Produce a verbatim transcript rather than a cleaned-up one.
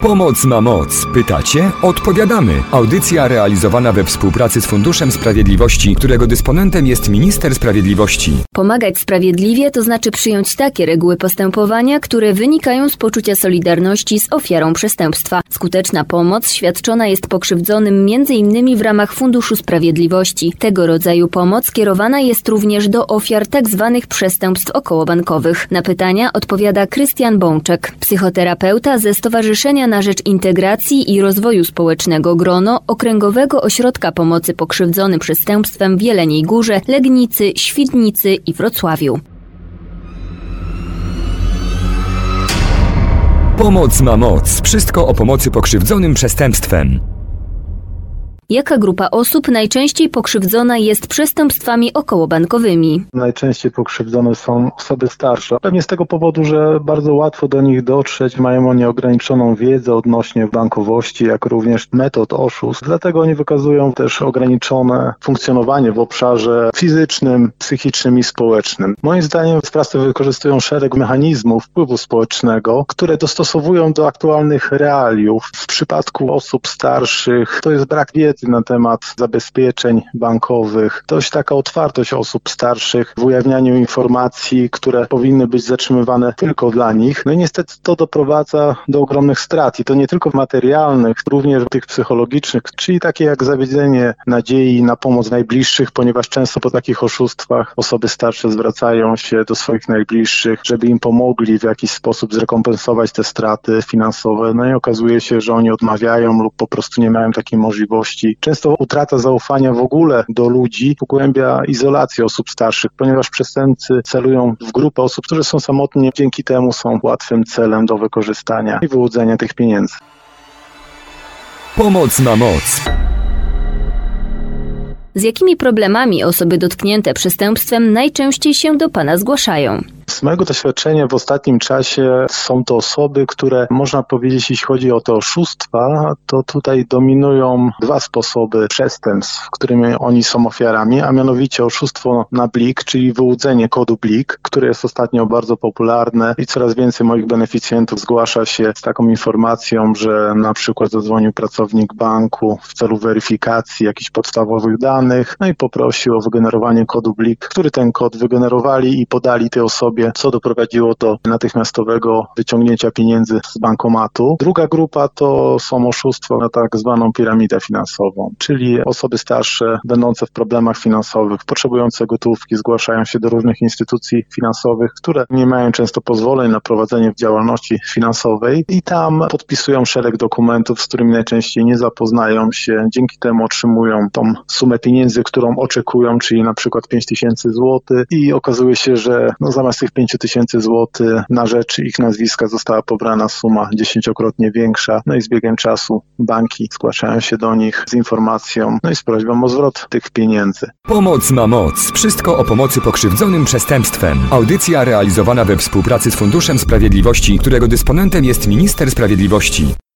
Pomoc ma moc. Pytacie? Odpowiadamy. Audycja realizowana we współpracy z Funduszem Sprawiedliwości, którego dysponentem jest Minister Sprawiedliwości. Pomagać sprawiedliwie to znaczy przyjąć takie reguły postępowania, które wynikają z poczucia solidarności z ofiarą przestępstwa. Skuteczna pomoc świadczona jest pokrzywdzonym między innymi w ramach Funduszu Sprawiedliwości. Tego rodzaju pomoc kierowana jest również do ofiar tzw. przestępstw okołobankowych. Na pytania odpowiada Krystian Bączek, psychoterapeuta ze Stowarzyszenia na rzecz Integracji i Rozwoju Społecznego GRONO Okręgowego Ośrodka Pomocy Pokrzywdzonym Przestępstwem w Jeleniej Górze, Legnicy, Świdnicy i Wrocławiu. Pomoc ma moc. Wszystko o pomocy pokrzywdzonym przestępstwem. Jaka grupa osób najczęściej pokrzywdzona jest przestępstwami okołobankowymi? Najczęściej pokrzywdzone są osoby starsze. Pewnie z tego powodu, że bardzo łatwo do nich dotrzeć, mają oni ograniczoną wiedzę odnośnie bankowości, jak również metod oszustw. Dlatego oni wykazują też ograniczone funkcjonowanie w obszarze fizycznym, psychicznym i społecznym. Moim zdaniem sprawcy wykorzystują szereg mechanizmów wpływu społecznego, które dostosowują do aktualnych realiów. W przypadku osób starszych to jest brak wiedzy na temat zabezpieczeń bankowych. Dość taka otwartość osób starszych w ujawnianiu informacji, które powinny być zatrzymywane tylko dla nich. No i niestety to doprowadza do ogromnych strat i to nie tylko materialnych, również tych psychologicznych, czyli takie jak zawiedzenie nadziei na pomoc najbliższych, ponieważ często po takich oszustwach osoby starsze zwracają się do swoich najbliższych, żeby im pomogli w jakiś sposób zrekompensować te straty finansowe. No i okazuje się, że oni odmawiają lub po prostu nie mają takiej możliwości. Często utrata zaufania w ogóle do ludzi pogłębia izolację osób starszych, ponieważ przestępcy celują w grupę osób, które są samotnie, dzięki temu są łatwym celem do wykorzystania i wyłudzenia tych pieniędzy. Pomoc ma moc. Z jakimi problemami osoby dotknięte przestępstwem najczęściej się do Pana zgłaszają? Z mojego doświadczenia w ostatnim czasie są to osoby, które można powiedzieć, jeśli chodzi o te oszustwa, to tutaj dominują dwa sposoby przestępstw, którymi oni są ofiarami, a mianowicie oszustwo na blik, czyli wyłudzenie kodu blik, które jest ostatnio bardzo popularne i coraz więcej moich beneficjentów zgłasza się z taką informacją, że na przykład zadzwonił pracownik banku w celu weryfikacji jakichś podstawowych danych, no i poprosił o wygenerowanie kodu blik, który ten kod wygenerowali i podali tej osobie, co doprowadziło do natychmiastowego wyciągnięcia pieniędzy z bankomatu. Druga grupa to są oszustwa na tak zwaną piramidę finansową, czyli osoby starsze będące w problemach finansowych, potrzebujące gotówki, zgłaszają się do różnych instytucji finansowych, które nie mają często pozwoleń na prowadzenie działalności finansowej i tam podpisują szereg dokumentów, z którymi najczęściej nie zapoznają się. Dzięki temu otrzymują tą sumę pieniędzy, którą oczekują, czyli na przykład pięć tysięcy złotych i okazuje się, że no zamiast tych pięć tysięcy złotych na rzecz ich nazwiska została pobrana suma dziesięciokrotnie większa. No i z biegiem czasu banki zgłaszają się do nich z informacją, no i z prośbą o zwrot tych pieniędzy. Pomoc ma moc. Wszystko o pomocy pokrzywdzonym przestępstwem. Audycja realizowana we współpracy z Funduszem Sprawiedliwości, którego dysponentem jest Minister Sprawiedliwości.